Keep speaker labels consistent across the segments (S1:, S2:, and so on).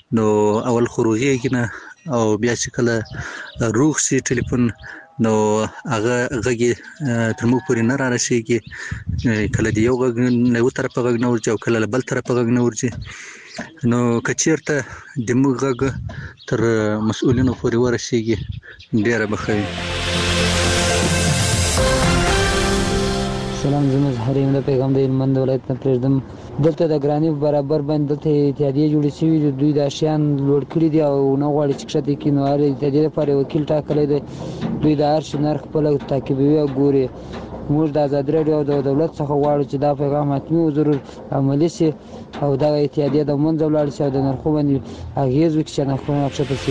S1: نو اول خروجي نه او بیا چې کله روغ شي ټلیفون نو هغه غږی تر موږ پورې نه را رسیږي کله دی یو غږ نه یو طرف غږ نه ورځي او کله بل طرف غږ نه ورځي نو کچیرته د موږ غږ تر مسؤلینو پورې ورسیږي ډیره بخوي
S2: سلام زموږ حریم د پیغام د هلمند ولایت نه پرېږدم دلته د ګرانۍ برابر باندې دلته اتحادیې جوړې شوي دي دوی دا شیان لوړ کړي دي او نه غواړي چې کښته کړي نو هر اتحادیې لپاره وکیل ټاکلی دی دوی د هر شي نرخ خپله تعقیبوي او ګوري موږ د ازادي راډیو د دولت څخه غواړو چې دا پیغام حتمي و ضرور عملي شي او دغه اتحادیې د منځه ولاړ شي او د نرخو باندې اغېز وکړي چې نرخونه کښته شي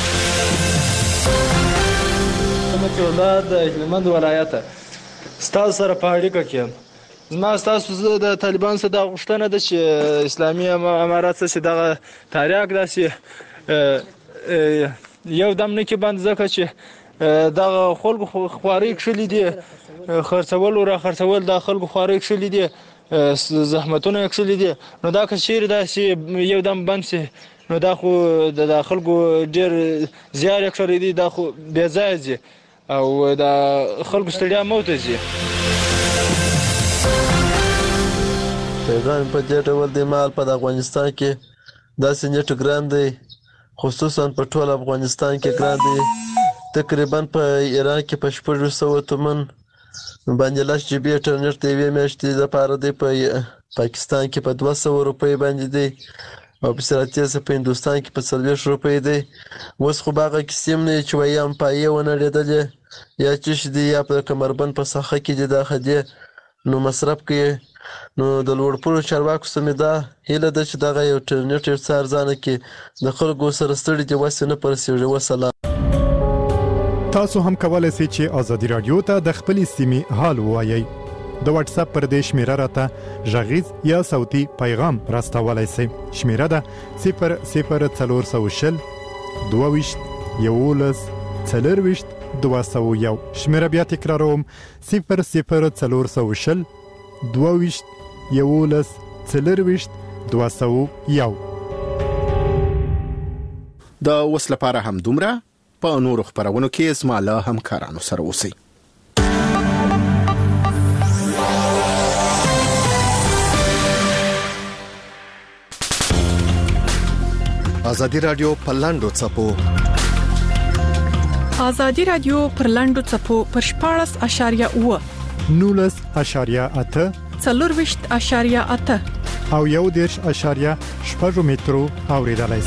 S3: الله د هلمند ولایته ستاسو سره په اړیکه کې زما ستاسو د طالبان سره د غوښتنه ده چې اسلامي امارات څخه دغه تاریخ داسې یو دم نه کې باندې ځکه چې دغه خلکو خواري کښلي دي خرڅول او را خرڅول د خلکو خواري کښلي دي زحمتونه کښلي دي نو دا که چیرې داسې یو دم بند شي نو دا خو د خلکو ډېر زیار یې کړی دی دا خو بې ځایه ځي او د خلکو ستړیا موته ځي
S4: پیغام په دې ډول د مال په افغانستان کې داسې نیټ ګران دی خصوصا په ټول افغانستان کې ګران دی تقریبا په ایران کې په 600 تومن باندې لاس جی بي انټرنیټ دی وی میاشتې لپاره دی په پاکستان کې په 200 روپۍ باندې دی او په سراتیسه په هندوستان کې په 40 روپۍ دی اوس خو باغه کیسیم نه چې وایم پایې ونه لري یا چې دی یا په کمربند په ساحه کې دی دا خدي نو مصرف کې نو د لوړپوړو چارواکو سمیدا هله د چې دغه یو انټرنیټ ارزانه کې د خلکو سره ستړي دی وسنه پرسیږي وسلام
S5: تاسو هم کولای شئ چې ازادي رادیو ته د خپل سیمې حال ووایي د واتس اپ پر دې شمیره راته ژغیز یا صوتي پیغام راستولای شئ شمیره ده 00420 22 11 40 201 شمیره بیا تکراروم 00420 22 11 40 201
S6: د اوس لپاره هم دومره په نورو خبرونو کې اسما له همکارانو سره اوسئ ازادي رادیو په لاندو چپو
S7: ازادي رادیو پر لاندو چپو پر 14.8
S5: 19.8
S7: څلورويشت.8
S5: او 1.8 مترو اوریدلای